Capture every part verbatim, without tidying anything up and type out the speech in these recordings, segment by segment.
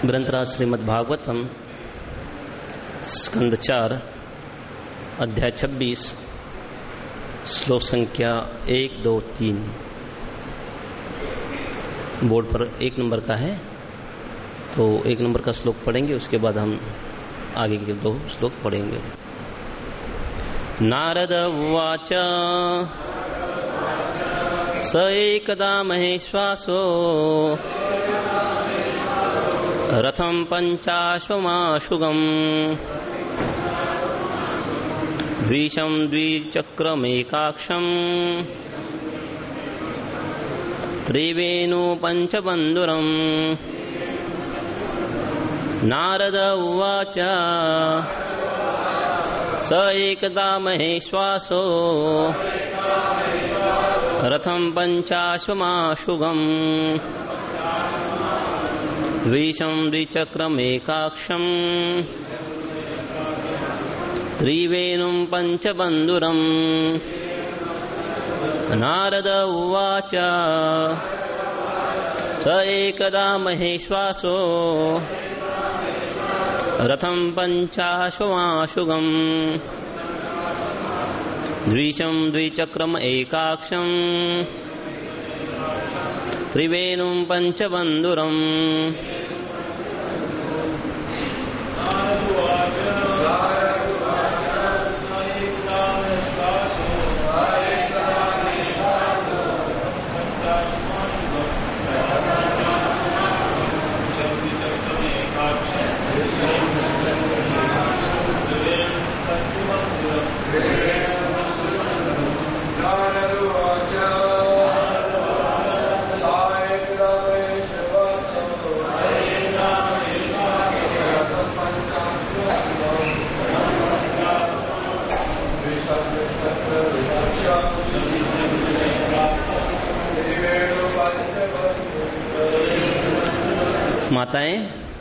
ग्रंथराज श्रीमद् भागवतम स्कंद चार अध्याय छब्बीस श्लोक संख्या एक दो तीन बोर्ड पर एक नंबर का है, तो एक नंबर का श्लोक पढ़ेंगे, उसके बाद हम आगे के दो श्लोक पढ़ेंगे। नारद उवाच स एकदा महेश्वासो रथं पंचाश्वमाशुगम् द्विशं द्विचक्रमेकाक्षम् त्रिवेणु पंचबन्धुरम्। नारद उवाच स एकदा महेश्वासो रथं पंचाश्वमाशुगम् द्विशं द्विचक्रमेकाक्षम् त्रिवेणुं पंचबन्धुरम्। नारद उवाच स एकदा महेश्वासो रथं पंचाश्वमाशुगम् द्विशं द्विचक्रम एकाक्षम् त्रिवेणुं पंचबन्धुरम्। माताएं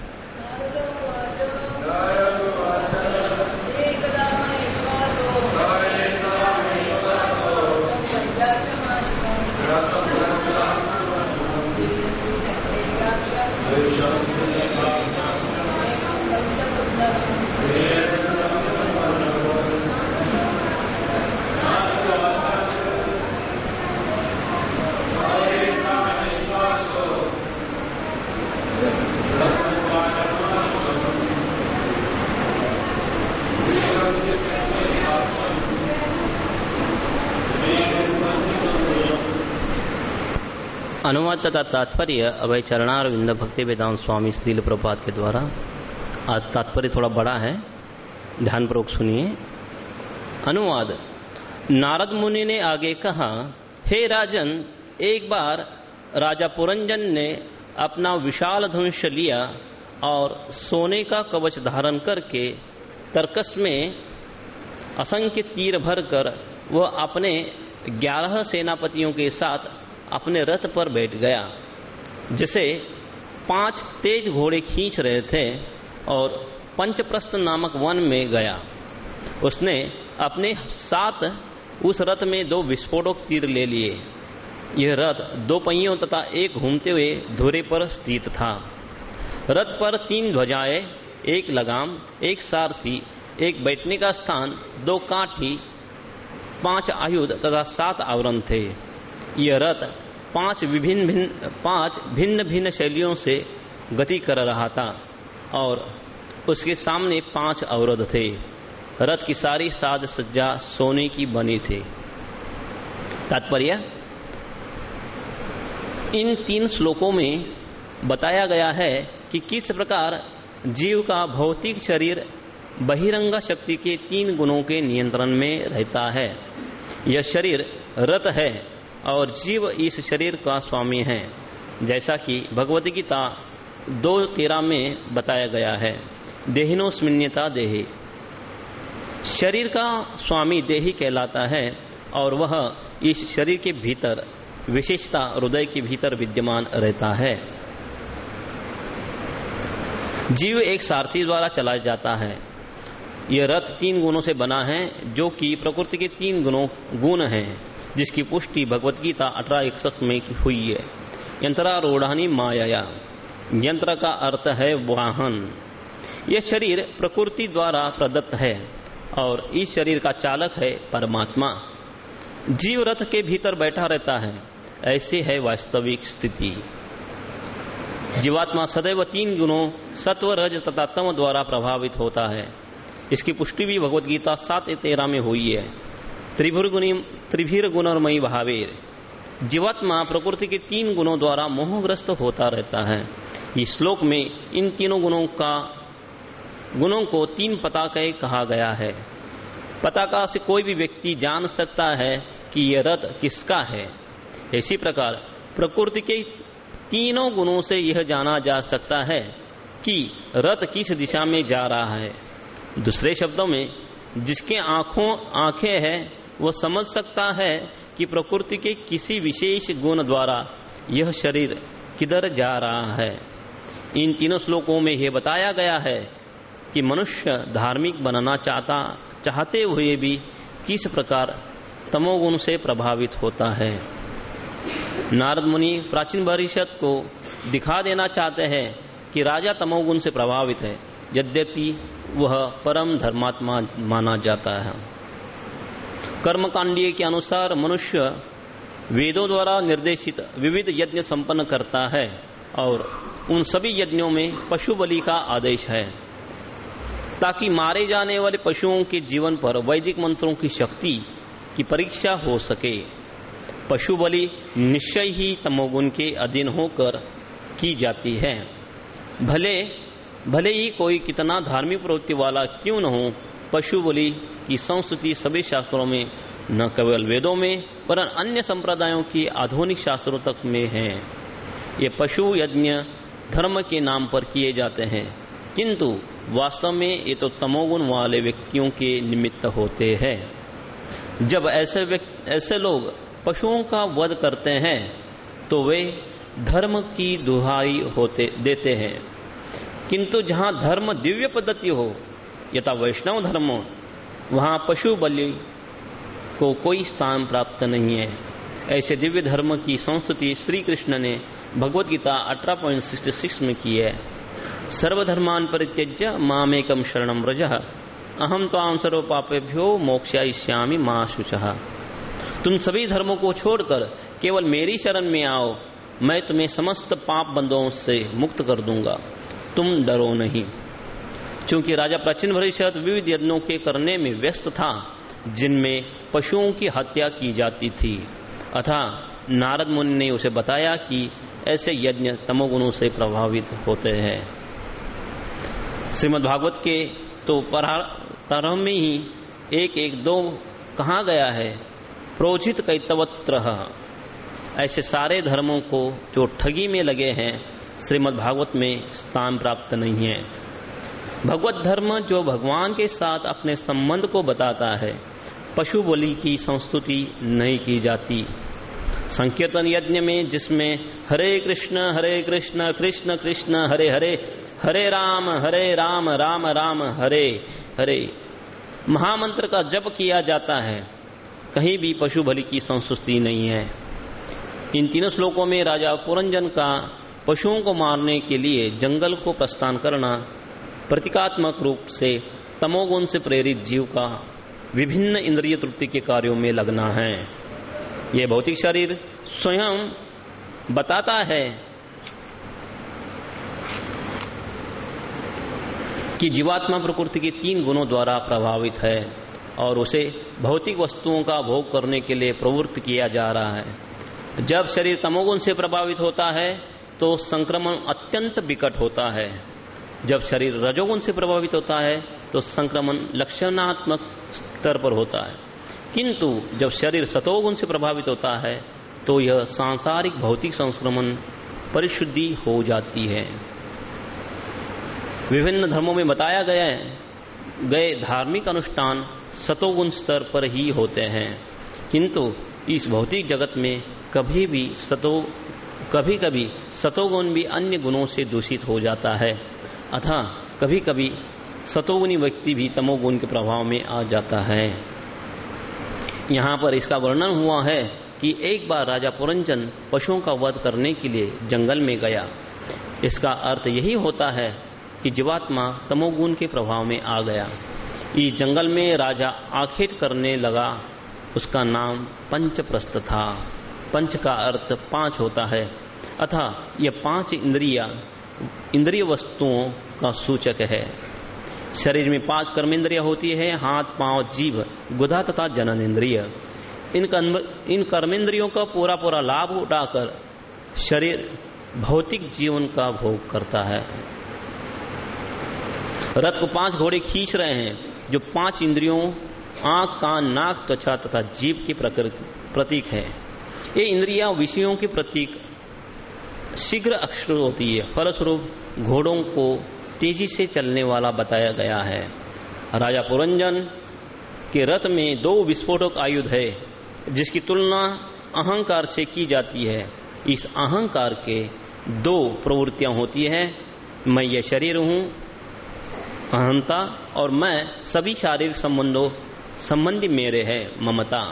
अनुवाद तथा तात्पर्य अभय चरणारविंद भक्ति वेदांत स्वामी श्रील प्रभुपाद के द्वारा। आज तात्पर्य थोड़ा बड़ा है, ध्यानपूर्वक सुनिए। अनुवाद। नारद मुनि ने आगे कहा, हे राजन, एक बार राजा पुरंजन ने अपना विशाल धनुष लिया और सोने का कवच धारण करके तर्कस में असंख्य तीर भरकर वह अपने ग्यारह सेनापतियों के साथ अपने रथ पर बैठ गया, जिसे पांच तेज घोड़े खींच रहे थे, और पंचप्रस्थ नामक वन में गया। उसने अपने साथ उस रथ में दो विस्फोटक तीर ले लिए। यह रथ दो पहियों तथा एक घूमते हुए धुरे पर स्थित था। रथ पर तीन ध्वजाएं, एक लगाम, एक सारथी, एक बैठने का स्थान, दो काठी, पांच आयुध तथा सात आवरण थे। यह रथ पांच विभिन्न भिन्न पांच भिन्न भिन्न शैलियों से गति कर रहा था और उसके सामने पांच अवरोध थे। रथ की सारी साज सज्जा सोने की बनी थी। तात्पर्य। इन तीन श्लोकों में बताया गया है कि किस प्रकार जीव का भौतिक शरीर बहिरंग शक्ति के तीन गुणों के नियंत्रण में रहता है। यह शरीर रथ है और जीव इस शरीर का स्वामी है, जैसा कि भगवद गीता दो तेरह में बताया गया है। देहिनोस्मिन्यता देहि, शरीर का स्वामी देही कहलाता है और वह इस शरीर के भीतर, विशेषता हृदय के भीतर विद्यमान रहता है। जीव एक सारथी द्वारा चलाया जाता है। यह रथ तीन गुणों से बना है, जो कि प्रकृति के तीन गुणों गुण हैं, जिसकी पुष्टि भगवत गीता अठारह इकसठ में हुई है। यंत्रारूढ़ानी माया, यंत्र का अर्थ है वाहन। यह शरीर प्रकृति द्वारा प्रदत्त है और इस शरीर का चालक है परमात्मा। जीव रथ के भीतर बैठा रहता है, ऐसी है वास्तविक स्थिति। जीवात्मा सदैव तीन गुणों सत्व, रज तथा तम द्वारा प्रभावित होता है। इसकी पुष्टि भी भगवत गीता सात तेरह में हुई है। त्रिभुर्गुणी त्रिभीर गुणोर्मयी भावेर। जीवात्मा प्रकृति के तीन गुणों द्वारा मोहग्रस्त होता रहता है। इस श्लोक में इन तीनों गुणों का गुणों को तीन पताके कहा गया है। पताका से कोई भी व्यक्ति जान सकता है कि यह रथ किसका है। इसी प्रकार प्रकृति के तीनों गुणों से यह जाना जा सकता है कि रथ किस दिशा में जा रहा है। दूसरे शब्दों में, जिसके आंखों आंखें हैं वह समझ सकता है कि प्रकृति के किसी विशेष गुण द्वारा यह शरीर किधर जा रहा है। इन तीनों श्लोकों में यह बताया गया है कि मनुष्य धार्मिक बनना चाहता चाहते हुए भी किस प्रकार तमोगुण से प्रभावित होता है। नारद मुनि प्राचीन परिषद को दिखा देना चाहते हैं कि राजा तमोगुण से प्रभावित है, यद्यपि वह परम धर्मात्मा माना जाता है। कर्मकांडीय के अनुसार मनुष्य वेदों द्वारा निर्देशित विविध यज्ञ संपन्न करता है और उन सभी यज्ञों में पशु बलि का आदेश है, ताकि मारे जाने वाले पशुओं के जीवन पर वैदिक मंत्रों की शक्ति की परीक्षा हो सके। पशु बलि निश्चय ही तमोगुण के अधीन होकर की जाती है। भले भले ही कोई कितना धार्मिक प्रवृत्ति वाला क्यों न हो, पशु बलि की संस्कृति सभी शास्त्रों में, न केवल वेदों में पर अन्य संप्रदायों की आधुनिक शास्त्रों तक में है। ये पशु यज्ञ धर्म के नाम पर किए जाते हैं, किंतु वास्तव में ये तो तमोगुण वाले व्यक्तियों के निमित्त होते हैं। जब ऐसे ऐसे लोग पशुओं का वध करते हैं तो वे धर्म की दुहाई होते देते हैं, किंतु जहां धर्म दिव्य पद्धति हो यथा वैष्णव धर्म, वहां पशु बलि को कोई स्थान प्राप्त नहीं है। ऐसे दिव्य धर्म की संस्तुति श्री कृष्ण ने भगवत गीता अठारह पॉइंट सिक्सटी सिक्स में की है। सर्वधर्मान परित्यज्य मामेकम शरणम व्रजः अहम त्वां सर्व पापेभ्यो मोक्षयिष्यामि मा शुचः। तुम सभी धर्मों को छोड़कर केवल मेरी शरण में आओ, मैं तुम्हें समस्त पाप बंधों से मुक्त कर दूंगा, तुम डरो नहीं। क्योंकि राजा प्राचीन भविष्यत विविध यज्ञों के करने में व्यस्त था, जिनमें पशुओं की हत्या की जाती थी। अतः नारद मुनि ने उसे बताया कि ऐसे यज्ञ तमोगुणों से प्रभावित होते हैं। श्रीमद् भागवत के तो प्रारंभ में ही एक एक दो कहा गया है, प्रोचित कैतवत्र। ऐसे सारे धर्मों को जो ठगी में लगे हैं श्रीमद् भागवत में स्थान प्राप्त नहीं है। भगवत धर्म जो भगवान के साथ अपने संबंध को बताता है, पशु बलि की संस्तुति नहीं की जाती। संकीर्तन यज्ञ में जिसमें हरे कृष्ण हरे कृष्ण कृष्ण कृष्ण हरे हरे हरे राम हरे राम राम राम हरे हरे महामंत्र का जप किया जाता है, कहीं भी पशु बलि की संस्तुति नहीं है। इन तीनों श्लोकों में राजा पुरंजन का पशुओं को मारने के लिए जंगल को प्रस्थान करना प्रतीकात्मक रूप से तमोगुण से प्रेरित जीव का विभिन्न इंद्रिय तृप्ति के कार्यों में लगना है। यह भौतिक शरीर स्वयं बताता है कि जीवात्मा प्रकृति के तीन गुणों द्वारा प्रभावित है और उसे भौतिक वस्तुओं का भोग करने के लिए प्रवृत्त किया जा रहा है। जब शरीर तमोगुण से प्रभावित होता है तो संक्रमण अत्यंत विकट होता है। जब शरीर रजोगुण से प्रभावित होता है तो संक्रमण लक्षणात्मक स्तर पर होता है, किंतु जब शरीर सतोगुण से प्रभावित होता है तो यह सांसारिक भौतिक संक्रमण परिशुद्धि हो जाती है। विभिन्न धर्मों में बताया गया है गए धार्मिक अनुष्ठान सतोगुण स्तर पर ही होते हैं, किंतु इस भौतिक जगत में कभी भी सतो कभी कभी सतोगुण भी अन्य गुणों से दूषित हो जाता है। अतः कभी कभी सतोगुणी व्यक्ति भी तमोगुण के प्रभाव में आ जाता है। यहाँ पर इसका वर्णन हुआ है कि एक बार राजा पुरंजन पशुओं का वध करने के लिए जंगल में गया। इसका अर्थ यही होता है कि जीवात्मा तमोगुण के प्रभाव में आ गया। इस जंगल में राजा आखेट करने लगा, उसका नाम पंचप्रस्थ था। पंच का अर्थ पांच होता है, अतः यह पांच इंद्रिया इंद्रिय वस्तुओं का सूचक है। शरीर में पांच कर्मेंद्रिया होती है, हाथ, पांव, जीभ, गुदा तथा जनन इंद्रिय। इन कर्म इन कर्मेंद्रियों का पूरा पूरा लाभ उठाकर शरीर भौतिक जीवन का भोग करता है। रथ को पांच घोड़े खींच रहे हैं, जो पांच इंद्रियों आंख, कान, नाक, त्वचा तथा जीभ की प्रतीक है। ये इंद्रियां विषयों की प्रतीक शीघ्र अक्षर होती है, फलस्वरूप घोड़ों को तेजी से चलने वाला बताया गया है। राजा पुरंजन के रथ में दो विस्फोटक आयुध है, जिसकी तुलना अहंकार से की जाती है। इस अहंकार के दो प्रवृत्तियां होती है, मैं ये शरीर हूं, अहंता, और मैं सभी शारीरिक संबंधों संबंधी मेरे है, ममता।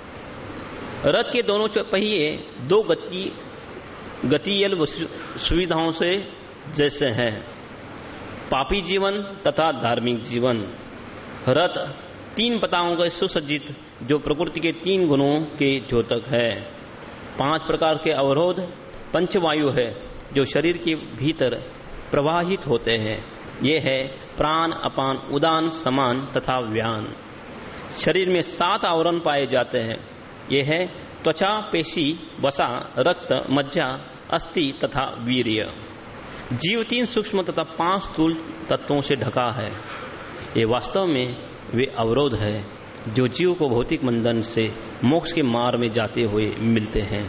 रथ के दोनों पहिए दो गति गतियल सुविधाओं से जैसे हैं, पापी जीवन तथा धार्मिक जीवन। रथ तीन पताओं का सुसज्जित, जो प्रकृति के तीन गुणों के द्योतक है। पांच प्रकार के अवरोध पंचवायु है, जो शरीर के भीतर प्रवाहित होते हैं। ये है प्राण, अपान, उदान, समान तथा व्यान। शरीर में सात आवरण पाए जाते हैं। ये है त्वचा, पेशी, वसा, रक्त, मज्जा, अस्थि तथा वीर्य। जीव तीन सूक्ष्म तथा पांच स्थूल तत्वों से ढका है। ये वास्तव में वे अवरोध है जो जीव को भौतिक बंधन से मोक्ष के मार्ग में जाते हुए मिलते हैं।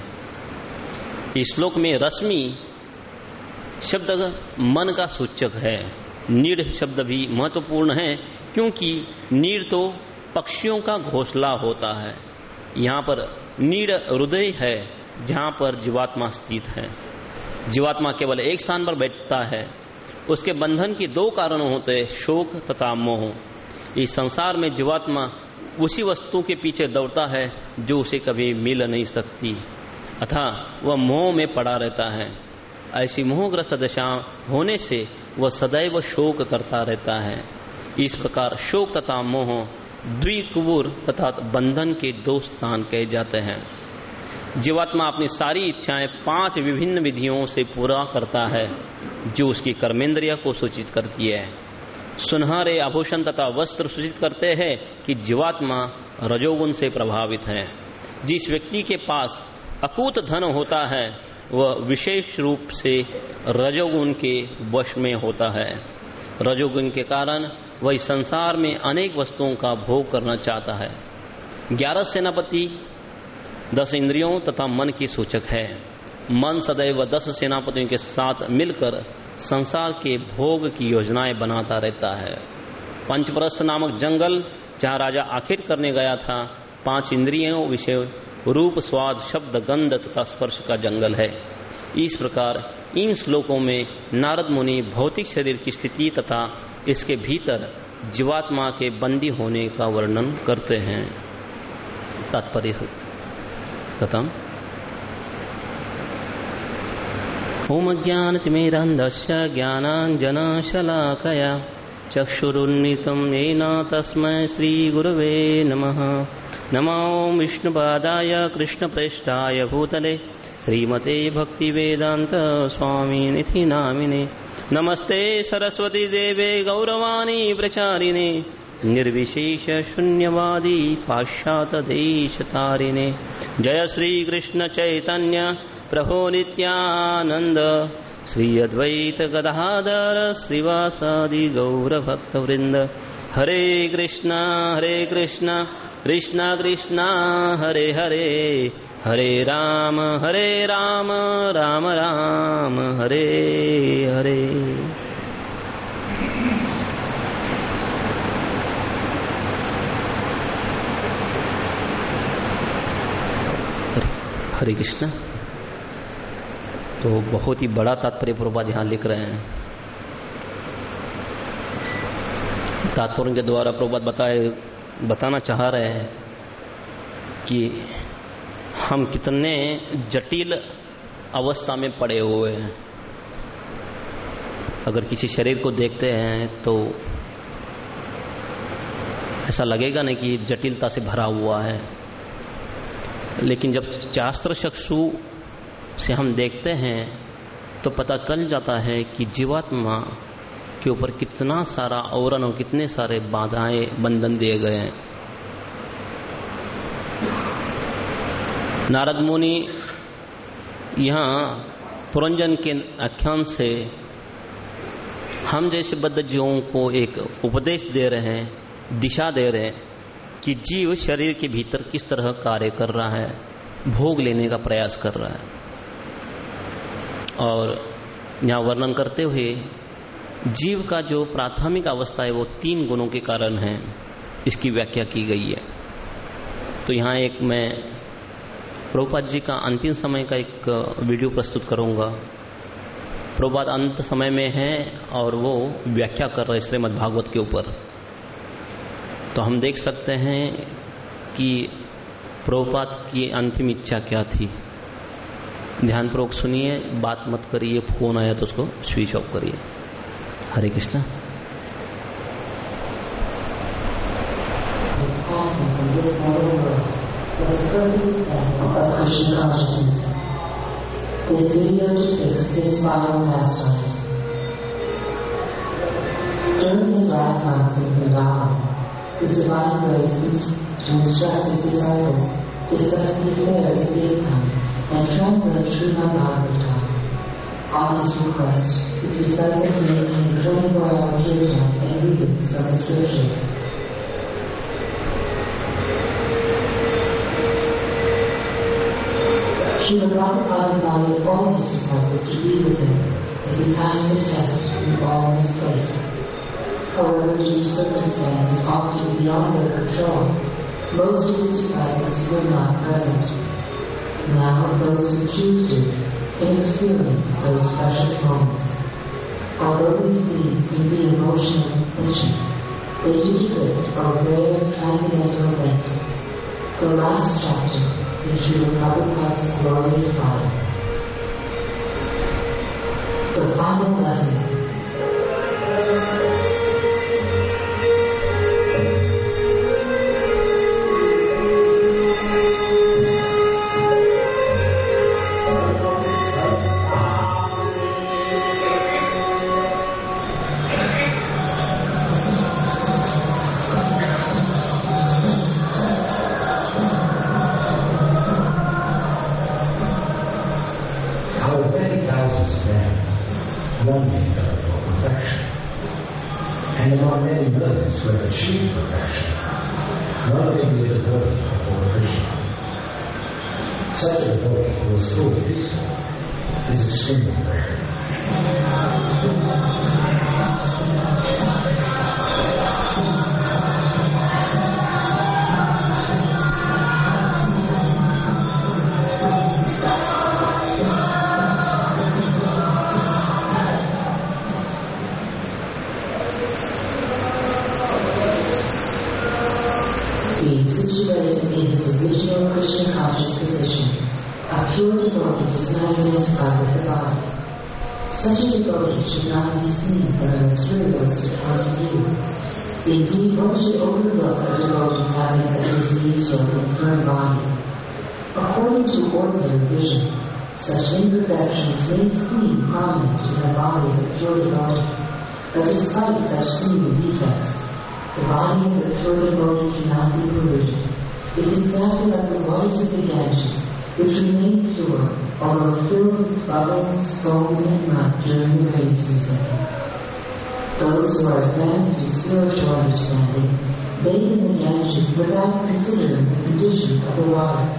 इस श्लोक में रश्मि शब्द मन का सूचक है। नीड़ शब्द भी महत्वपूर्ण है, क्योंकि नीड़ तो पक्षियों का घोंसला होता है। यहाँ पर नीड़ हृदय है, जहाँ पर जीवात्मा स्थित है। जीवात्मा केवल एक स्थान पर बैठता है। उसके बंधन के दो कारण होते हैं, शोक तथा मोह। इस संसार में जीवात्मा उसी वस्तु के पीछे दौड़ता है जो उसे कभी मिल नहीं सकती, अतः वह मोह में पड़ा रहता है। ऐसी मोहग्रस्त दशा होने से वह सदैव शोक करता रहता है। इस प्रकार शोक तथा मोह द्विकुबुर तथा बंधन के दो स्थान कहे जाते हैं। जीवात्मा अपनी सारी इच्छाएं पांच विभिन्न विधियों से पूरा करता है, जो उसकी कर्मेंद्रिया को सूचित करती है। सुनहरे आभूषण तथा वस्त्र सूचित करते हैं कि जीवात्मा रजोगुण से प्रभावित है। जिस व्यक्ति के पास अकूत धन होता है, वह विशेष रूप से रजोगुण के वश में होता है। रजोगुण के कारण वह इस संसार में अनेक वस्तुओं का भोग करना चाहता है। ग्यारह सेनापति दस इंद्रियों तथा मन की सूचक है। मन सदैव दस सेनापतियों के साथ मिलकर संसार के भोग की योजनाएं बनाता रहता है। पंचप्रस्थ नामक जंगल, जहाँ राजा आखेट करने गया था, पांच इंद्रियों विषय रूप, स्वाद, शब्द, गंध तथा स्पर्श का जंगल है। इस प्रकार इन श्लोकों में नारद मुनि भौतिक शरीर की स्थिति तथा इसके भीतर जीवात्मा के बंदी होने का वर्णन करते हैं। तात्पर्य कथम ओम ज्ञानतिमिरन्धस्य ज्ञानाञ्जनशलाकया चक्षुरुन्मिलितं येन तस्मै श्रीगुरवे नमः। नमो विष्णुपादाय कृष्णप्रेष्ठाय भूतले श्रीमते भक्तिवेदांत स्वामिनिधि नामिने। नमस्ते सरस्वती देवे गौरवाणी प्रचारिणे निर्विशेष शून्यवादी पाश्चात्य देश तारिणे। जय श्री कृष्ण चैतन्य प्रभो नित्यानंद श्री अद्वैत गदाधर श्रीवासादि गौर भक्त वृंद। हरे कृष्णा हरे कृष्णा कृष्णा कृष्णा हरे हरे, हरे राम हरे राम राम राम हरे हरे। हरे कृष्ण। तो बहुत ही बड़ा तात्पर्य प्रभुपाद यहाँ लिख रहे हैं। तात्पर्य के द्वारा प्रभुपाद बताए बताना चाह रहे हैं कि हम कितने जटिल अवस्था में पड़े हुए हैं। अगर किसी शरीर को देखते हैं तो ऐसा लगेगा नहीं कि जटिलता से भरा हुआ है, लेकिन जब शास्त्र चक्षु से हम देखते हैं तो पता चल जाता है कि जीवात्मा के ऊपर कितना सारा आवरण और कितने सारे बाधाएं बंधन दिए गए हैं। नारद मुनि यहाँ पुरंजन के आख्यान से हम जैसे बद्ध जीवों को एक उपदेश दे रहे हैं, दिशा दे रहे हैं कि जीव शरीर के भीतर किस तरह कार्य कर रहा है, भोग लेने का प्रयास कर रहा है। और यहाँ वर्णन करते हुए जीव का जो प्राथमिक अवस्था है वो तीन गुणों के कारण है, इसकी व्याख्या की गई है। तो यहाँ एक मैं प्रभुपाद जी का अंतिम समय का एक वीडियो प्रस्तुत करूंगा। प्रभुपाद अंत समय में है और वो व्याख्या कर रहे श्रीमद् भागवत के ऊपर। तो हम देख सकते हैं कि प्रभुपाद की अंतिम इच्छा क्या थी। ध्यानपूर्वक सुनिए, बात मत करिए, फोन आया तो उसको स्विच ऑफ करिए। हरे Krishna. This video depicts his final pastimes. During his last months in Vrindavan, his divine grace used to instruct his disciples, discuss the affairs of ISKCON, and translate Srimad Bhagavatam. On his request, his disciples maintained twenty-four hour kirtan and readings from the scriptures. Srila Prabhupada invited all his disciples to be with him as he passed the test in all his place. However, due to circumstances often beyond their control, most of his disciples were not present. Now, those who choose to can experience those precious moments. Although these scenes can be emotional and pushing, they do depict a rare transcendental event, the last chapter in Srila Prabhupada's glorious life. The final lesson. To have achieved perfection, none may be a devotee before Krishna. Such a devotee who is fully peaceful is extremely rare. Situated in his original Krishna conscious position, a pure devotee does not identify with the body. Such a devotee should not be seen from a materialistic point of view. Indeed, one should overlook a devotee having a diseased or infirm body. According to ordinary vision, such imperfections may seem prominent in the body of a pure devotee, but despite such seeming defects, the body of the pure devotee cannot be polluted. It is exactly like the waters of the Ganges, which remain pure, although filled with bubbles, foam, and mud during the rain season. Those who are advanced in spiritual understanding bathe in the Ganges without considering the condition of the water.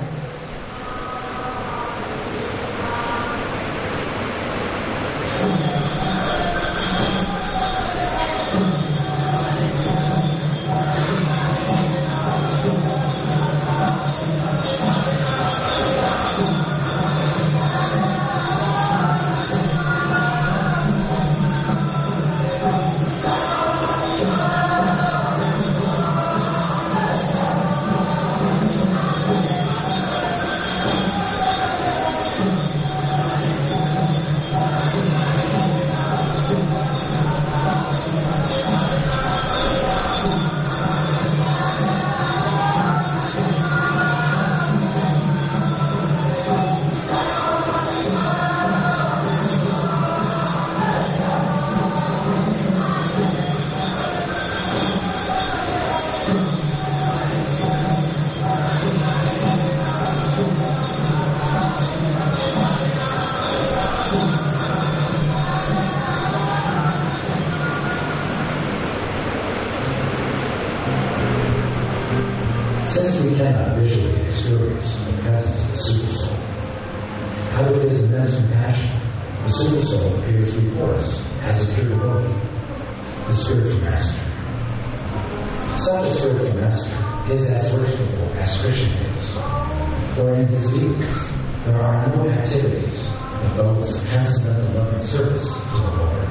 we cannot visually experience in the presence of the Supersoul. Out of his immense compassion, the Supersoul appears before us as a pure devotee, the spiritual master. Such a spiritual master is as worshipable as Krishna is, for in his dealings there are no activities but those of transcendental loving service to the Lord.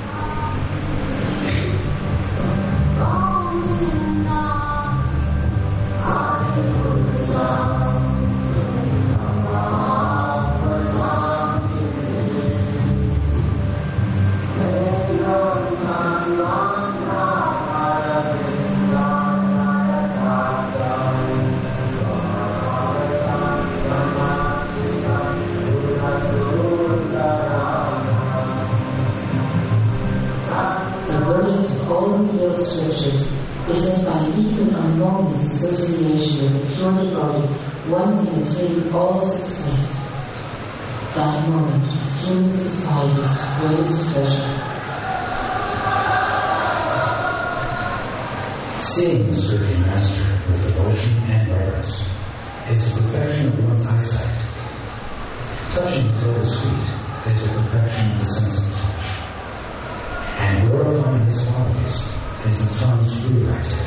One can attain all success. That moment is human society's greatest treasure. Seeing the spiritual master with devotion and reverence is the perfection of one's eyesight. Touching the lotus feet is the perfection of the sense of touch. And glorifying his qualities is the tongue's true activity.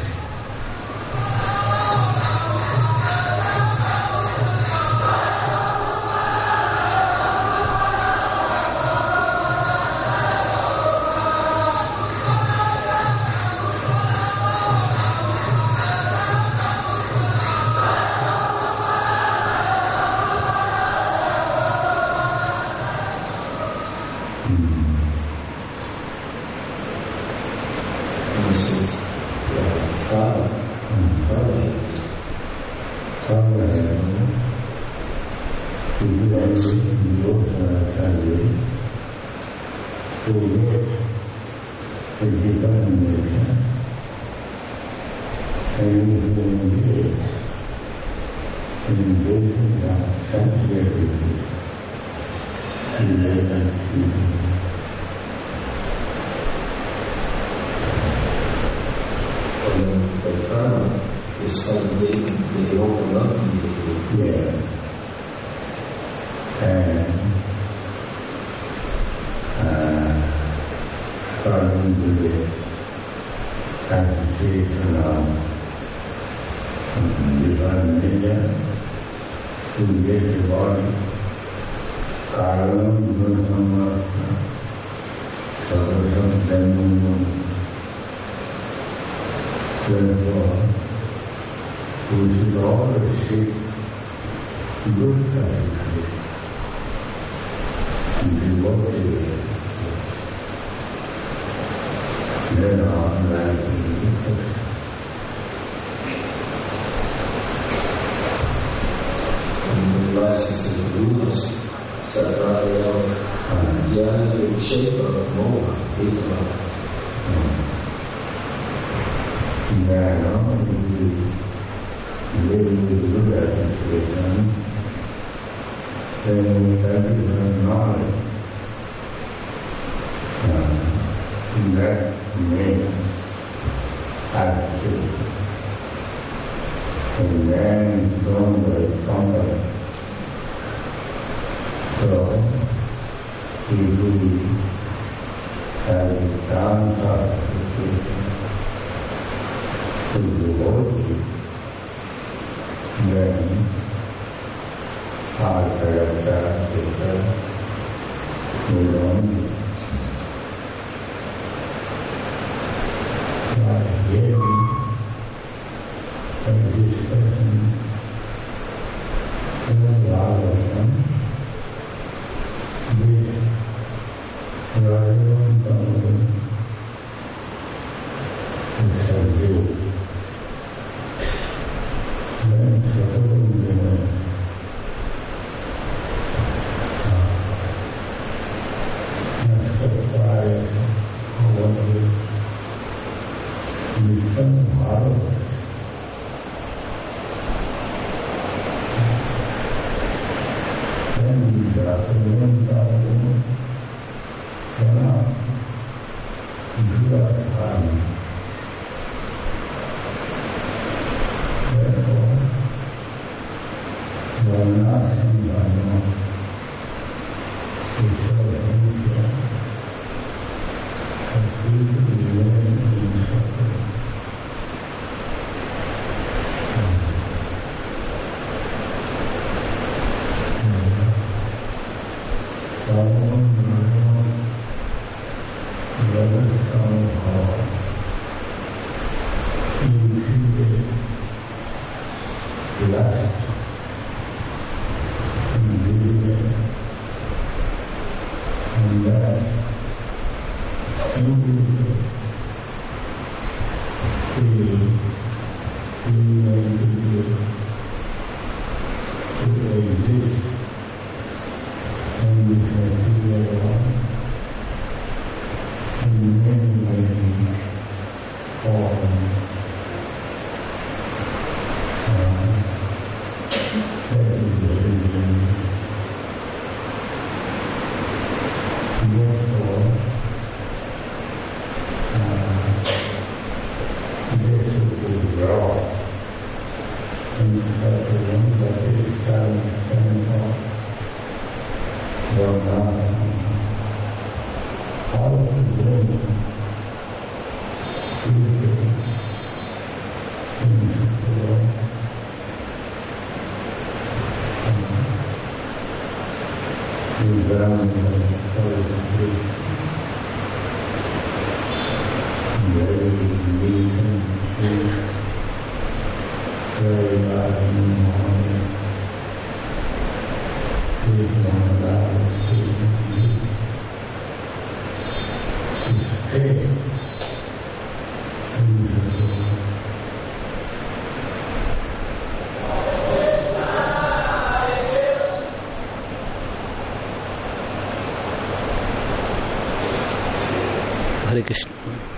हरे कृष्ण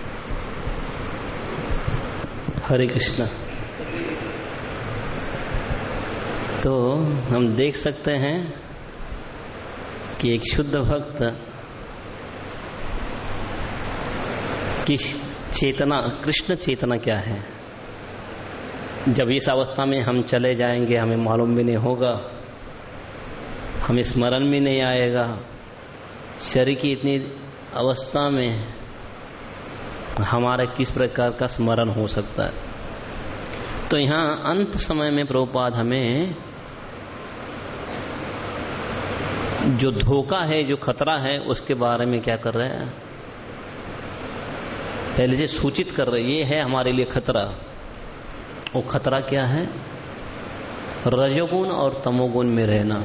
हरे कृष्ण। तो हम देख सकते हैं कि एक शुद्ध भक्त की चेतना, कृष्ण चेतना क्या है। जब इस अवस्था में हम चले जाएंगे हमें मालूम भी नहीं होगा, हमें स्मरण भी नहीं आएगा। शरीर की इतनी अवस्था में हमारा किस प्रकार का स्मरण हो सकता है। तो यहाँ अंत समय में प्रभुपाद हमें जो धोखा है, जो खतरा है, उसके बारे में क्या कर रहे हैं, पहले से सूचित कर रहे। ये है हमारे लिए खतरा। वो खतरा क्या है? रजोगुण और तमोगुण में रहना।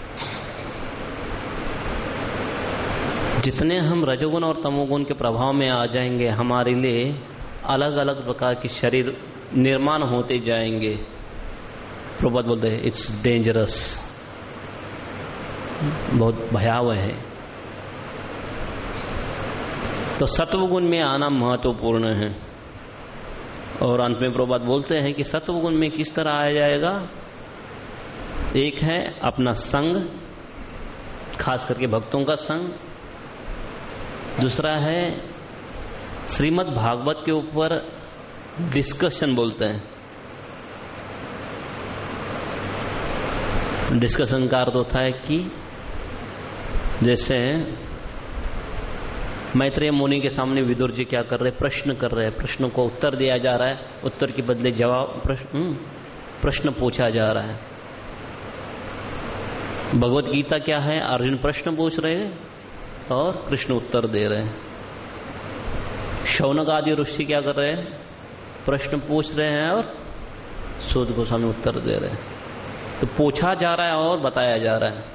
जितने हम रजोगुण और तमोगुण के प्रभाव में आ जाएंगे, हमारे लिए अलग अलग प्रकार के शरीर निर्माण होते जाएंगे। प्रभुपाद बोलते हैं इट्स डेंजरस, बहुत भयावह है। तो सत्वगुण में आना महत्वपूर्ण है। और अंत में प्रभुपाद बोलते हैं कि सत्वगुण में किस तरह आया जाएगा। एक है अपना संग, खास करके भक्तों का संग। दूसरा है श्रीमद् भागवत के ऊपर डिस्कशन बोलते हैं। डिस्कशन का अर्थ होता है कि जैसे मैत्रेय मुनि के सामने विदुर जी क्या कर रहे, प्रश्न कर रहे हैं, प्रश्नों को उत्तर दिया जा रहा है, उत्तर के बदले जवाब, प्रश्न प्रश्न पूछा जा रहा है। भगवत गीता क्या है, अर्जुन प्रश्न पूछ रहे हैं और कृष्ण उत्तर दे रहे हैं। शौनक आदि ऋषि क्या कर रहे हैं, प्रश्न पूछ रहे हैं और सूत गोस्वामी उत्तर दे रहे हैं। तो पूछा जा रहा है और बताया जा रहा है।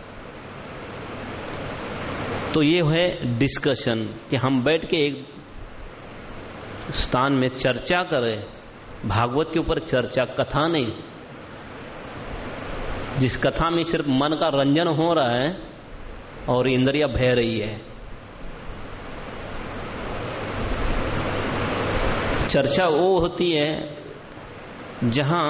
तो ये है डिस्कशन कि हम बैठ के एक स्थान में चर्चा करें, भागवत के ऊपर चर्चा, कथा नहीं। जिस कथा में सिर्फ मन का रंजन हो रहा है और इंद्रियां बह रही है। चर्चा वो होती है जहां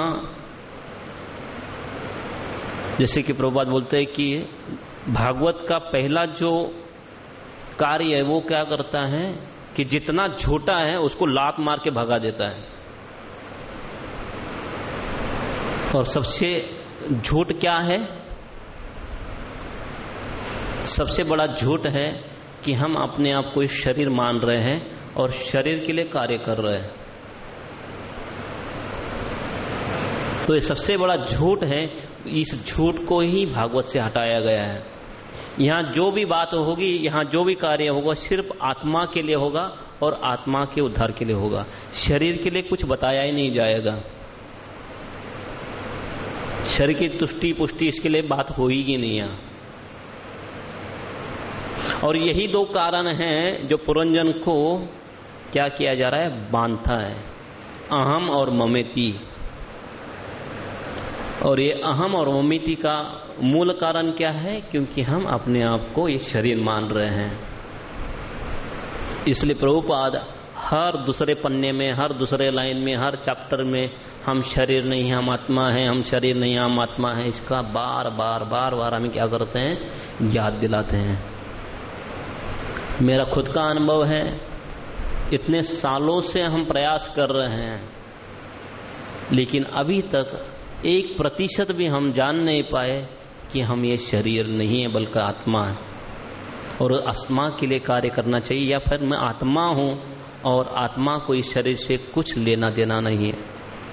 जैसे कि प्रभुपाद बोलते हैं कि भागवत का पहला जो कार्य है वो क्या करता है कि जितना झूठा है उसको लात मार के भगा देता है। और सबसे झूठ क्या है? सबसे बड़ा झूठ है कि हम अपने आप को शरीर मान रहे हैं और शरीर के लिए कार्य कर रहे हैं। तो ये सबसे बड़ा झूठ है। इस झूठ को ही भागवत से हटाया गया है यहाँ जो भी बात होगी, यहाँ जो भी कार्य होगा सिर्फ आत्मा के लिए होगा और आत्मा के उद्धार के लिए होगा। शरीर के लिए कुछ बताया ही नहीं जाएगा। शरीर की तुष्टि पुष्टि इसके लिए बात होगी नहीं यहाँ। और यही दो कारण हैं जो पुरंजन को क्या किया जा रहा है, बांधता है, अहम और ममेती। और ये अहम और ममेती का मूल कारण क्या है, क्योंकि हम अपने आप को ये शरीर मान रहे हैं। इसलिए प्रभुपाद हर दूसरे पन्ने में, हर दूसरे लाइन में, हर चैप्टर में हम शरीर नहीं हम आत्मा है, हम शरीर नहीं हम आत्मा है, इसका बार बार बार बार हमें क्या करते हैं, याद दिलाते हैं। मेरा खुद का अनुभव है, इतने सालों से हम प्रयास कर रहे हैं, लेकिन अभी तक एक प्रतिशत भी हम जान नहीं पाए कि हम ये शरीर नहीं है बल्कि आत्मा है, और आत्मा के लिए कार्य करना चाहिए, या फिर मैं आत्मा हूं और आत्मा को इस शरीर से कुछ लेना देना नहीं है।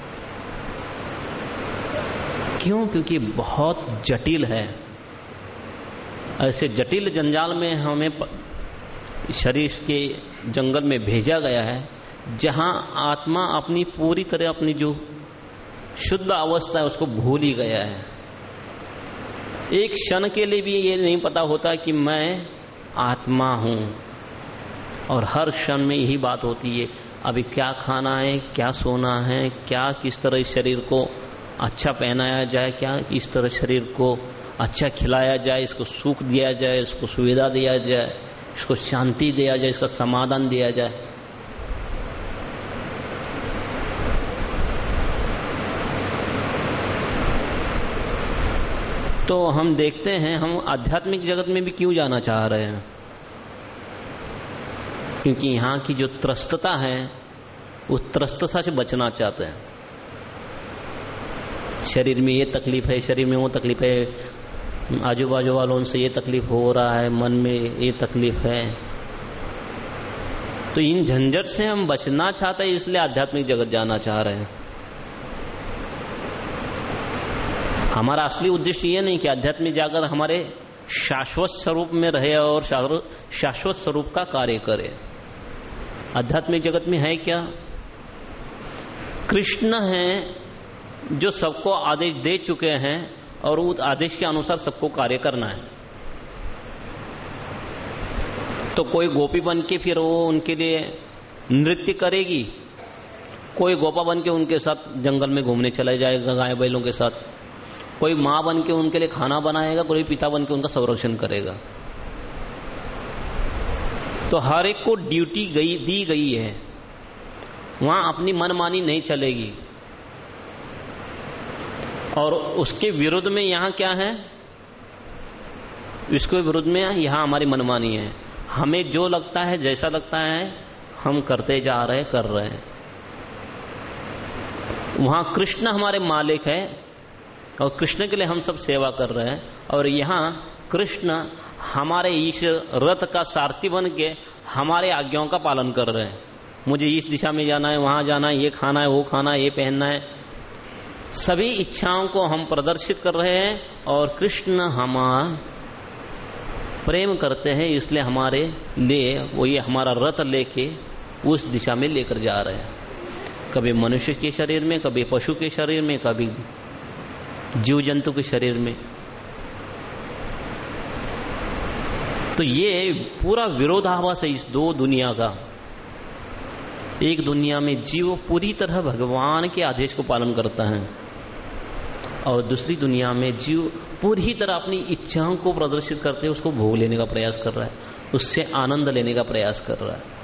क्यों? क्योंकि बहुत जटिल है। ऐसे जटिल जंजाल में हमें शरीर के जंगल में भेजा गया है, जहां आत्मा अपनी पूरी तरह अपनी जो शुद्ध अवस्था है उसको भूल ही गया है। एक क्षण के लिए भी ये नहीं पता होता कि मैं आत्मा हूं, और हर क्षण में यही बात होती है, अभी क्या खाना है, क्या सोना है, क्या किस तरह इस शरीर को अच्छा पहनाया जाए, क्या इस तरह शरीर को अच्छा खिलाया जाए, इसको सुख दिया जाए, इसको सुविधा दिया जाए, इसको शांति दिया जाए, इसका समाधान दिया जाए। तो हम देखते हैं हम आध्यात्मिक जगत में भी क्यों जाना चाह रहे हैं, क्योंकि यहाँ की जो त्रस्तता है उस त्रस्तता से बचना चाहते हैं। शरीर में ये तकलीफ है, शरीर में वो तकलीफ है, आजू बाजू वालों से ये तकलीफ हो रहा है, मन में ये तकलीफ है। तो इन झंझट से हम बचना चाहते हैं, इसलिए आध्यात्मिक जगत जाना चाह रहे हैं। हमारा असली उद्देश्य ये नहीं कि आध्यात्मिक जाकर हमारे शाश्वत स्वरूप में रहे और शाश्वत स्वरूप का कार्य करे। आध्यात्मिक जगत में है क्या? कृष्ण है जो सबको आदेश दे चुके हैं और उस आदेश के अनुसार सबको कार्य करना है। तो कोई गोपी बन के फिर वो उनके लिए नृत्य करेगी, कोई गोपा बन के उनके साथ जंगल में घूमने चला जाएगा गाय बैलों के साथ, कोई माँ बन के उनके लिए खाना बनाएगा, कोई पिता बन के उनका संरक्षण करेगा। तो हर एक को ड्यूटी गई दी गई है, वहां अपनी मनमानी नहीं चलेगी। और उसके विरुद्ध में यहां क्या है? इसके विरुद्ध में यहां हमारी मनमानी है। हमें जो लगता है, जैसा लगता है हम करते जा रहे कर रहे हैं। वहां कृष्ण हमारे मालिक है और कृष्ण के लिए हम सब सेवा कर रहे हैं, और यहाँ कृष्ण हमारे इस रथ का सारथी बन के हमारे आज्ञाओं का पालन कर रहे हैं। मुझे इस दिशा में जाना है, वहां जाना है, ये खाना है, वो खाना है, ये पहनना है, सभी इच्छाओं को हम प्रदर्शित कर रहे हैं। और कृष्ण हमारा प्रेम करते हैं, इसलिए हमारे लिए वो ये हमारा रथ लेके उस दिशा में लेकर जा रहे हैं। कभी मनुष्य के शरीर में, कभी पशु के शरीर में, कभी जीव जंतु के शरीर में। तो ये पूरा विरोधाभास है इस दो दुनिया का। एक दुनिया में जीव पूरी तरह भगवान के आदेश को पालन करता है, और दूसरी दुनिया में जीव पूरी तरह अपनी इच्छाओं को प्रदर्शित करते हुए उसको भोग लेने का प्रयास कर रहा है, उससे आनंद लेने का प्रयास कर रहा है।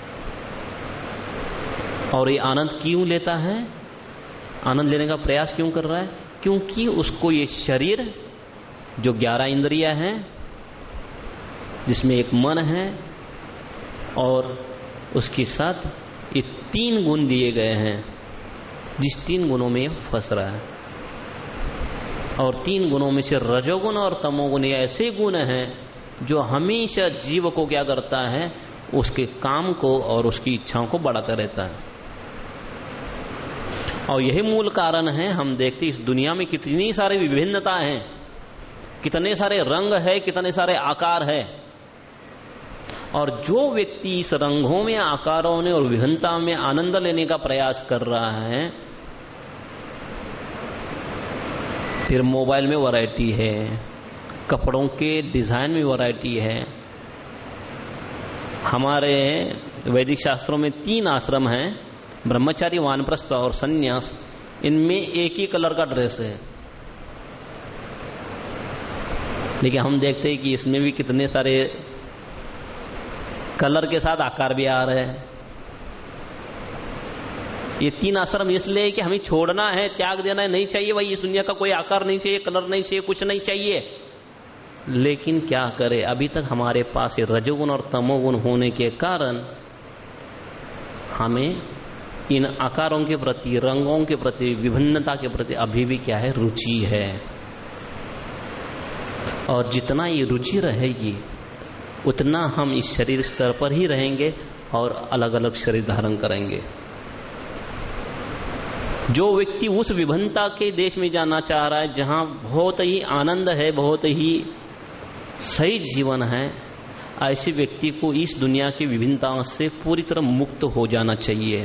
और ये आनंद क्यों लेता है? आनंद लेने का प्रयास क्यों कर रहा है? क्योंकि उसको ये शरीर जो ग्यारह इंद्रियां हैं, जिसमें एक मन है और उसके साथ ये तीन गुण दिए गए हैं, जिस तीन गुणों में फंस रहा है। और तीन गुणों में से रजोगुण और तमोगुण ये ऐसे गुण हैं जो हमेशा जीव को क्या करता है, उसके काम को और उसकी इच्छाओं को बढ़ाता रहता है। और यही मूल कारण है, हम देखते इस दुनिया में कितनी सारी विभिन्नता है, कितने सारे रंग है, कितने सारे आकार है। और जो व्यक्ति इस रंगों में, आकारों में और विभिन्नता में आनंद लेने का प्रयास कर रहा है, फिर मोबाइल में वैरायटी है, कपड़ों के डिजाइन में वैरायटी है। हमारे वैदिक शास्त्रों में तीन आश्रम हैं, ब्रह्मचारी, वानप्रस्थ और संन्यास। इनमें एक ही कलर का ड्रेस है, लेकिन हम देखते हैं कि इसमें भी कितने सारे कलर के साथ आकार भी आ रहे हैं। ये तीन आश्रम इसलिए कि हमें छोड़ना है, त्याग देना है, नहीं चाहिए भाई इस दुनिया का कोई आकार नहीं चाहिए, कलर नहीं चाहिए, कुछ नहीं चाहिए। लेकिन क्या करें, अभी तक हमारे पास ये रजोगुण और तमोगुण होने के कारण हमें इन आकारों के प्रति, रंगों के प्रति, विभिन्नता के प्रति अभी भी क्या है, रुचि है। और जितना ये रुचि रहेगी उतना हम इस शरीर स्तर पर ही रहेंगे और अलग अलग शरीर धारण करेंगे। जो व्यक्ति उस विभिन्नता के देश में जाना चाह रहा है जहां बहुत ही आनंद है, बहुत ही सही जीवन है, ऐसे व्यक्ति को इस दुनिया की विभिन्नताओं से पूरी तरह मुक्त हो जाना चाहिए।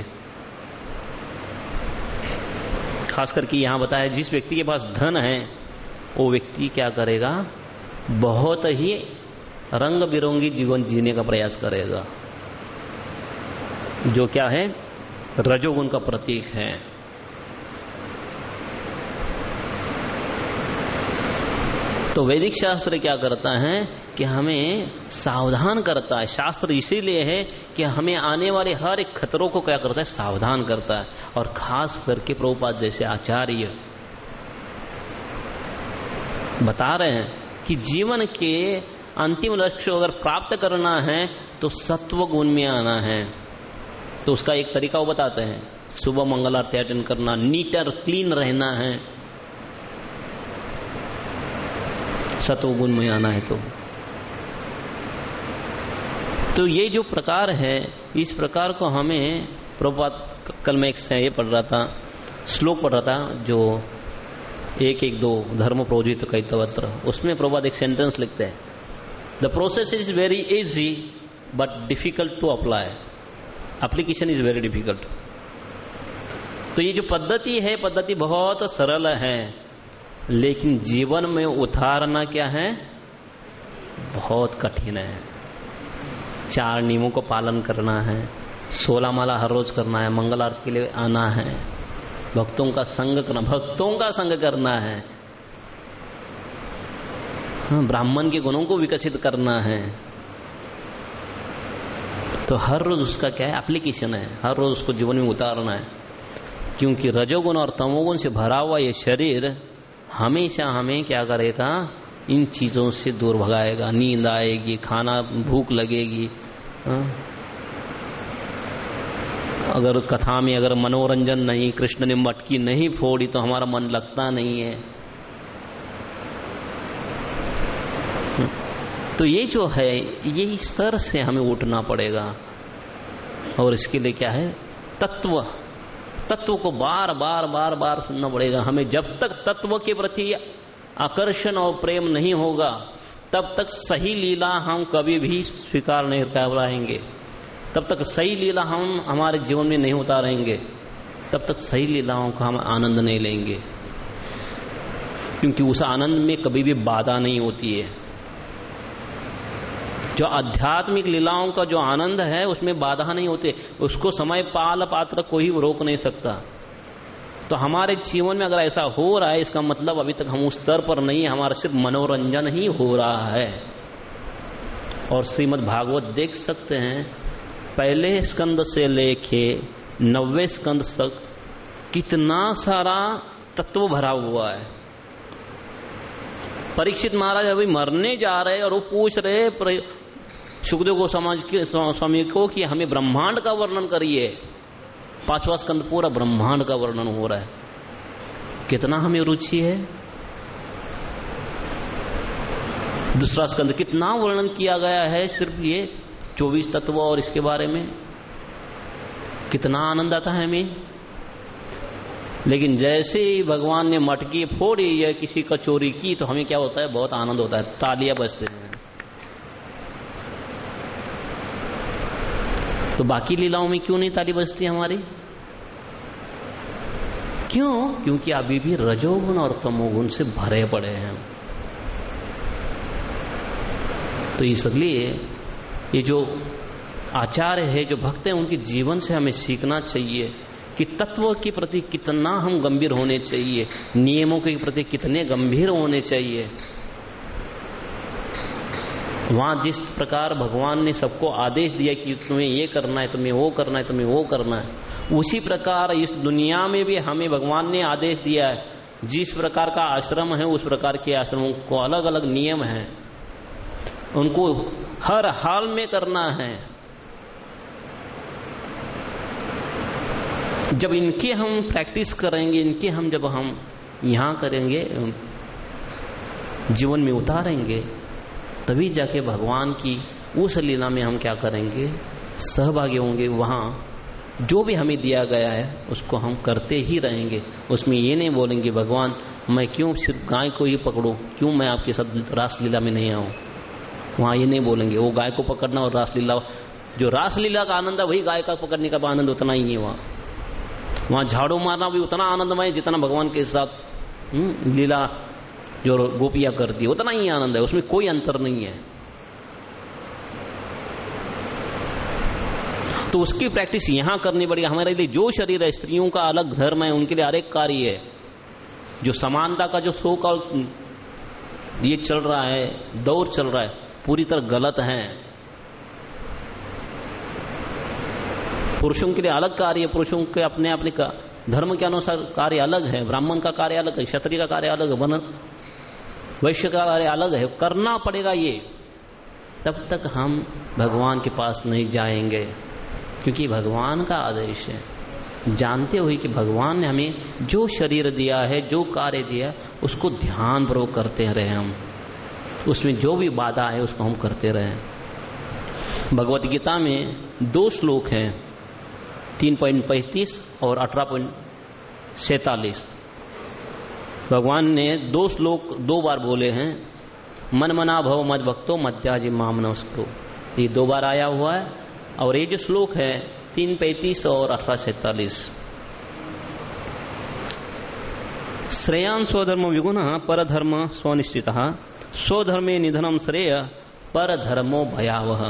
खास करके यहां बताया, जिस व्यक्ति के पास धन है वो व्यक्ति क्या करेगा, बहुत ही रंग बिरंगी जीवन जीने का प्रयास करेगा, जो क्या है, रजोगुण का प्रतीक है। तो वैदिक शास्त्र क्या करता है कि हमें सावधान करता है। शास्त्र इसीलिए है कि हमें आने वाले हर एक खतरों को क्या करता है, सावधान करता है। और खास करके प्रभुपाद जैसे आचार्य बता रहे हैं कि जीवन के अंतिम लक्ष्य अगर प्राप्त करना है तो सत्व गुण में आना है। तो उसका एक तरीका वो बताते हैं, सुबह मंगल आरती अटेंड करना, नीटर क्लीन रहना है, सत्व गुण में आना है। तो तो ये जो प्रकार है, इस प्रकार को हमें प्रभुपाद, कल मैं एक ये पढ़ रहा था, श्लोक पढ़ रहा था, जो एक एक दो धर्म प्रोजित कैतवत्र, उसमें प्रभुपाद एक सेंटेंस लिखते हैं, the process is very easy but difficult to apply, application is very difficult. तो ये जो पद्धति है, पद्धति बहुत सरल है, लेकिन जीवन में उतारना क्या है, बहुत कठिन है। चार नियमों को पालन करना है, सोलह माला हर रोज करना है, मंगल आरती के लिए आना है, भक्तों का संग करना, भक्तों का संग करना है, ब्राह्मण के गुणों को विकसित करना है। तो हर रोज उसका क्या है, एप्लीकेशन है, हर रोज उसको जीवन में उतारना है। क्योंकि रजोगुण और तमोगुण से भरा हुआ ये शरीर हमेशा हमें क्या करेगा, इन चीजों से दूर भगाएगा। नींद आएगी, खाना, भूख लगेगी, हा? अगर कथा में अगर मनोरंजन नहीं, कृष्ण ने मटकी नहीं फोड़ी तो हमारा मन लगता नहीं है। तो ये जो है, ये स्तर से हमें उठना पड़ेगा। और इसके लिए क्या है, तत्व, तत्व को बार बार बार बार सुनना पड़ेगा हमें। जब तक तत्व के प्रति आकर्षण और प्रेम नहीं होगा, तब तक सही लीला हम कभी भी स्वीकार नहीं कर पाएंगे, तब तक सही लीला हम हमारे जीवन में नहीं उतारेंगे, तब तक सही लीलाओं का हम आनंद नहीं लेंगे। क्योंकि उस आनंद में कभी भी बाधा नहीं होती है। जो आध्यात्मिक लीलाओं का जो आनंद है उसमें बाधा नहीं होते, उसको समय पाल पात्र कोई रोक नहीं सकता। तो हमारे जीवन में अगर ऐसा हो रहा है, इसका मतलब अभी तक हम उस स्तर पर नहीं है, हमारा सिर्फ मनोरंजन ही हो रहा है। और श्रीमद् भागवत देख सकते हैं, पहले स्कंद से लेके नब्बे स्कंद तक कितना सारा तत्व भरा हुआ है। परीक्षित महाराज अभी मरने जा रहे और वो पूछ रहे सुखदेव को समाज के स्वामी को कि हमें ब्रह्मांड का वर्णन करिए। पांचवा स्कंद पूरा ब्रह्मांड का वर्णन हो रहा है, कितना हमें रुचि है। दूसरा स्कंद कितना वर्णन किया गया है, सिर्फ ये चौबीस तत्व और इसके बारे में कितना आनंद आता है हमें। लेकिन जैसे ही भगवान ने मटकी फोड़ी या किसी का चोरी की तो हमें क्या होता है, बहुत आनंद होता है, तालियां बजते हैं। तो बाकी लीलाओं में क्यों नहीं ताली बजती हमारी? क्यों? क्योंकि अभी भी रजोगुण और तमोगुण से भरे पड़े हैं। तो इसलिए ये जो आचार्य है, जो भक्त हैं, उनके जीवन से हमें सीखना चाहिए कि तत्व के प्रति कितना हम गंभीर होने चाहिए, नियमों के प्रति कितने गंभीर होने चाहिए। वहां जिस प्रकार भगवान ने सबको आदेश दिया कि तुम्हें ये करना है, तुम्हें वो करना है, तुम्हें वो करना है, उसी प्रकार इस दुनिया में भी हमें भगवान ने आदेश दिया है। जिस प्रकार का आश्रम है, उस प्रकार के आश्रमों को अलग अलग नियम हैं, उनको हर हाल में करना है। जब इनके हम प्रैक्टिस करेंगे, इनके हम जब हम यहां करेंगे, जीवन में उतारेंगे, तभी जाके भगवान की उस लीला में हम क्या करेंगे, सहभागी होंगे। वहां जो भी हमें दिया गया है उसको हम करते ही रहेंगे। उसमें ये नहीं बोलेंगे भगवान मैं क्यों सिर्फ गाय को ही पकड़ूं, क्यों मैं आपके साथ रासलीला में नहीं आऊं। वहां ये नहीं बोलेंगे। वो गाय को पकड़ना और रासलीला, जो रासलीला का आनंद है वही गाय का पकड़ने का आनंद उतना ही है। वहां वहां झाड़ू मारना भी उतना आनंदमय जितना भगवान के साथ लीला जो गोपियां करती है, उतना ही आनंद है, उसमें कोई अंतर नहीं है। तो उसकी प्रैक्टिस यहां करनी पड़ेगी हमारे लिए। जो शरीर है, स्त्रियों का अलग धर्म है, उनके लिए अनेक कार्य है। जो समानता का जो शो का ये चल रहा है, दौर चल रहा है, पूरी तरह गलत है। पुरुषों के लिए अलग कार्य, पुरुषों के अपने अपने का धर्म के अनुसार कार्य अलग है। ब्राह्मण का कार्य अलग है, क्षत्रिय का कार्य अलग है, वन वैश्य का कार्य अलग है। करना पड़ेगा ये, तब तक हम भगवान के पास नहीं जाएंगे, क्योंकि भगवान का आदेश है। जानते हुए कि भगवान ने हमें जो शरीर दिया है, जो कार्य दिया, उसको ध्यान पूर्वक करते रहे हम। उसमें जो भी बाधा है उसको हम करते रहे। भगवत गीता में दो श्लोक हैं, तीन पॉइंट पैंतीस और अठारह पॉइंट सैतालीस। भगवान ने दो श्लोक दो बार बोले हैं, मन मना भव मद भक्तो मध्याजी माम नमस्तो। ये दो बार आया हुआ है। और ये जो श्लोक है तीन पैंतीस और अठारह सैतालीस, श्रेयान स्वधर्म विगुण परधर्म स्वनिश्चित स्वधर्मे निधनम श्रेय परधर्मो भयावह।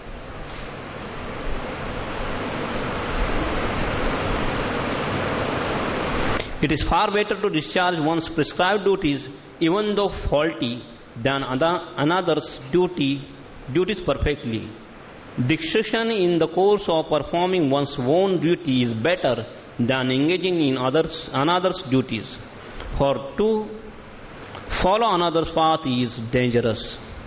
It is far better to discharge one's prescribed duties, even though faulty, than another's duty duties perfectly. Discretion in the course of performing one's own duty is better than engaging in others another's duties. For to follow another's path is dangerous.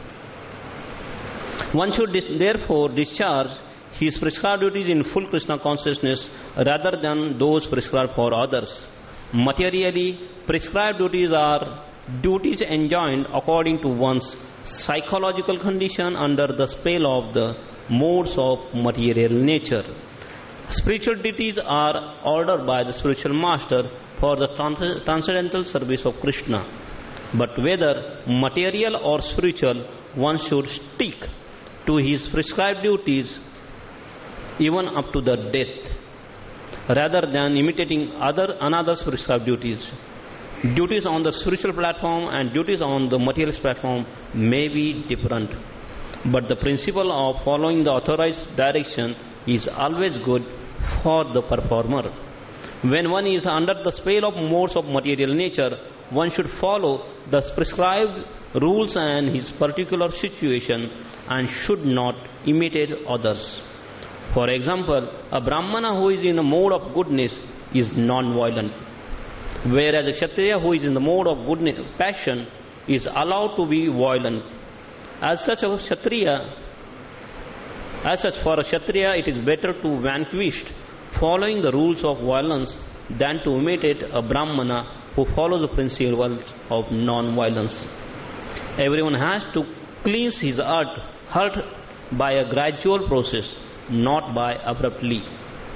One should dis- therefore discharge his prescribed duties in full Krishna consciousness rather than those prescribed for others. Materially, prescribed duties are duties enjoined according to one's psychological condition under the spell of the modes of material nature. Spiritual duties are ordered by the spiritual master for the trans- transcendental service of Krishna. But whether material or spiritual, one should stick to his prescribed duties even up to the death, rather than imitating other another's prescribed duties. Duties on the spiritual platform and duties on the materialist platform may be different, but the principle of following the authorized direction is always good for the performer. When one is under the spell of modes of material nature, one should follow the prescribed rules and his particular situation and should not imitate others. For example, a Brahmana who is in a mode of goodness is non-violent, whereas a Kshatriya who is in the mode of goodness, passion is allowed to be violent. As such, a Kshatriya, as such for a Kshatriya, it is better to vanquish following the rules of violence than to imitate a Brahmana who follows the principles of non-violence. Everyone has to cleanse his heart, heart by a gradual process, not by abruptly.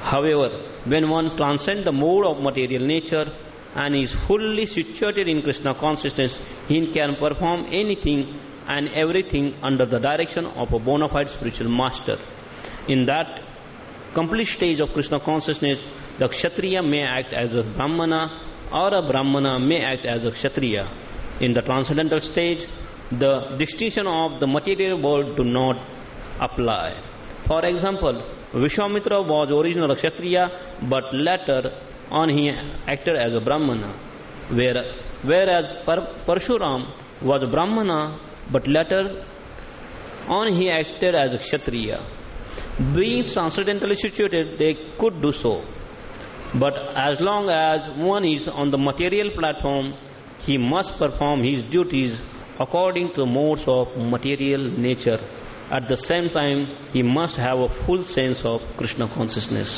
However, when one transcends the mode of material nature and is fully situated in Krishna consciousness, he can perform anything and everything under the direction of a bona fide spiritual master. In that complete stage of Krishna consciousness, the Kshatriya may act as a Brahmana or a Brahmana may act as a Kshatriya. In the transcendental stage, the distinction of the material world do not apply. For example, Vishwamitra was originally a Kshatriya, but later on he acted as a Brahmana, whereas Parshuram was a Brahmana, but later on he acted as a Kshatriya. Being transcendentally situated, they could do so. But as long as one is on the material platform, he must perform his duties according to the modes of material nature. At the same time, he must have a full sense of Krishna consciousness.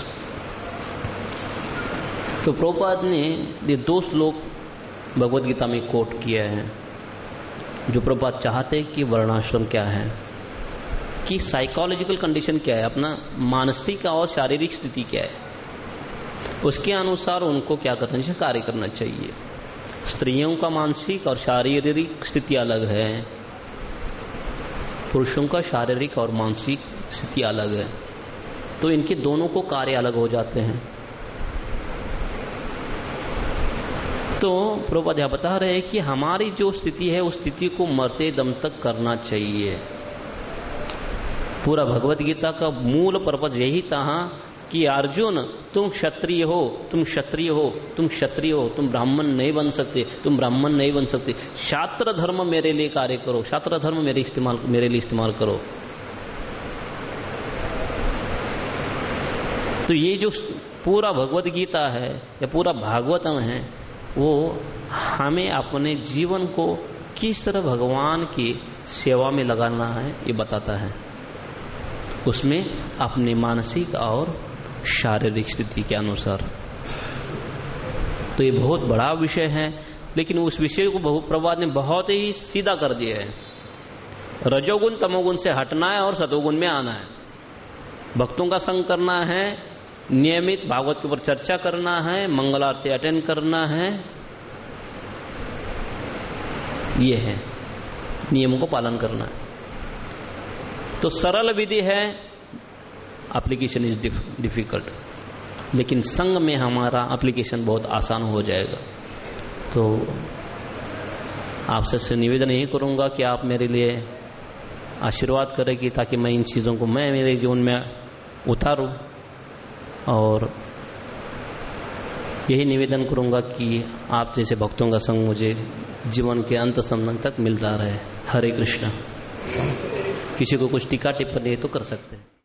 तो प्रभुपाद ने ये दो श्लोक भगवद गीता में coat किया है, जो प्रभुपाद चाहते हैं कि वर्णाश्रम क्या है, कि साइकोलॉजिकल कंडीशन क्या है, अपना मानसिक और शारीरिक स्थिति क्या है, उसके अनुसार उनको क्या करना चाहिए, कार्य करना चाहिए। स्त्रियों का मानसिक और शारीरिक स्थिति अलग है, पुरुषों का शारीरिक और मानसिक स्थिति अलग है, तो इनके दोनों को कार्य अलग हो जाते हैं। तो प्रभुपाद यह बता रहे हैं कि हमारी जो स्थिति है उस स्थिति को मरते दम तक करना चाहिए। पूरा भगवत गीता का मूल पर्पस यही था कि अर्जुन, तुम क्षत्रिय हो, तुम क्षत्रिय हो, तुम क्षत्रिय हो, तुम ब्राह्मण नहीं बन सकते, तुम ब्राह्मण नहीं बन सकते, शास्त्र धर्म मेरे लिए कार्य करो, शास्त्र धर्म मेरे इस्तेमाल मेरे लिए इस्तेमाल करो। तो ये जो पूरा भगवत गीता है या पूरा भागवतम है, वो हमें अपने जीवन को किस तरह भगवान की सेवा में लगाना है ये बताता है। उसमें अपनी मानसिक और शारीरिक स्थिति के अनुसार। तो ये बहुत बड़ा विषय है, लेकिन उस विषय को प्रभुपाद ने बहुत ही सीधा कर दिया है। रजोगुण तमोगुण से हटना है और सतोगुण में आना है, भक्तों का संग करना है, नियमित भागवत के ऊपर चर्चा करना है, मंगल आरती अटेंड करना है, ये है नियमों को पालन करना है। तो सरल विधि है, एप्लीकेशन इज डिफिकल्ट, लेकिन संग में हमारा एप्लीकेशन बहुत आसान हो जाएगा। तो आपसे निवेदन यही करूंगा कि आप मेरे लिए आशीर्वाद करें कि ताकि मैं इन चीज़ों को मैं मेरे जीवन में उतारूं, और यही निवेदन करूंगा कि आप जैसे भक्तों का संग मुझे जीवन के अंत समय तक मिलता रहे। हरे कृष्ण। किसी को कुछ टीका टिप्पणी तो कर सकते हैं।